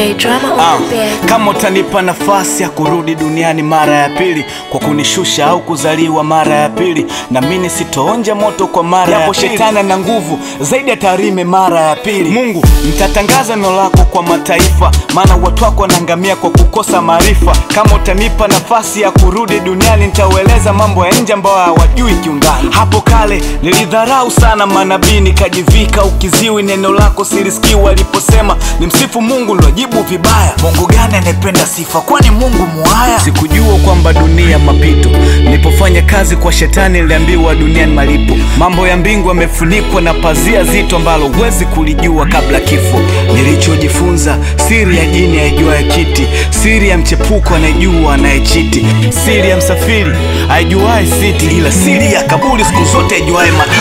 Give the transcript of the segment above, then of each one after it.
DJ Drama on the beat. Kama utanipa nafasi ya kurudi duniani mara ya pili, kwa kunishusha au kuzaliwa mara ya pili, na mimi sitoonja moto kwa mara ya pili. Shetani na nguvu zaidi ya tarime mara ya pili. Mungu, nitatangaza neno lako kwa mataifa, maana watu wako wanaangamia kwa kukosa maarifa. Kama utanipa nafasi ya kurudi duniani, nitaueleza mambo ya nje ambayo hawajui kiundani. Hapo kale nilidharau sana manabii, nikajivika ukiziwi, neno lako silisikii waliposema nimsifu Mungu, nilojibu vibaya. Mungu gani anapenda sifa, kwani Mungu muhaya? Sikujua kwamba dunia mapito. Nilipofanya kazi kwa shetani niliambiwa dunia ni malipo. Mambo ya mbingu yamefunikwa na pazia zito ambalo huwezi kulijua kabla kifo. Nilichojifunza, siri ya jini haijuaye kiti, siri ya mchepuko anayejua anayechiti, siri ya msafiri haijuaye siti, ila siri ya kaburi siku zote haijuaye maiti.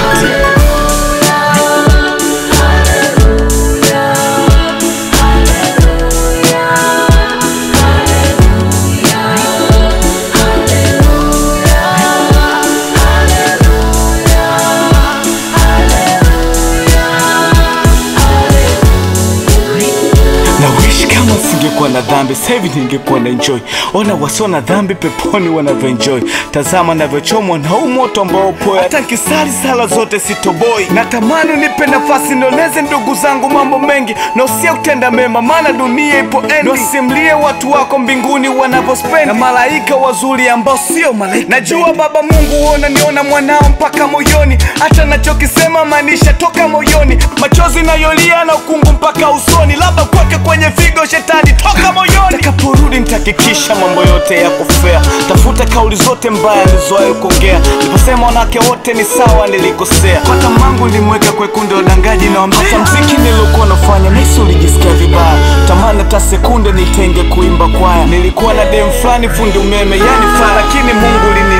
Singekuwa na dhambi, sasa hivi ningekuwa na enjoy. Ona wasio na dhambi peponi wanavyoenjoy. Tazama navyochomwa na huu moto ambao upo. Hata nikisali sala zote sitoboi. Natamani nipe nafasi nioneze ndugu zangu mambo mengi, na usia kutenda mema maana dunia ipo endi. Wasimlie watu wako mbinguni wanavyospend, na malaika wazuri ambao sio malaika. Najua Baba Mungu uona niona mwanao mpaka moyoni, hata nachokisema maanisha toka moyoni. Machozi nayolia na ukungu mpaka usoni, labda kwake kwenye figo shetani toka moyoni. Nitakaporudi nitahakikisha mambo yote yako fair. Tafuta kauli zote mbaya nilizowahi kuongea. Niliposema wanawake wote ni sawa nilikosea. Kwa tamangu nilimweka kwa kundi wadangaji na wambea. Hata mziki nilikuwa nafanya nisi ulijisikia vibaya. Tamani hata sekunde nitenge kuimba kwaya. Nilikuwa na dem fulani fundi umeme yani faa, lakini Mungu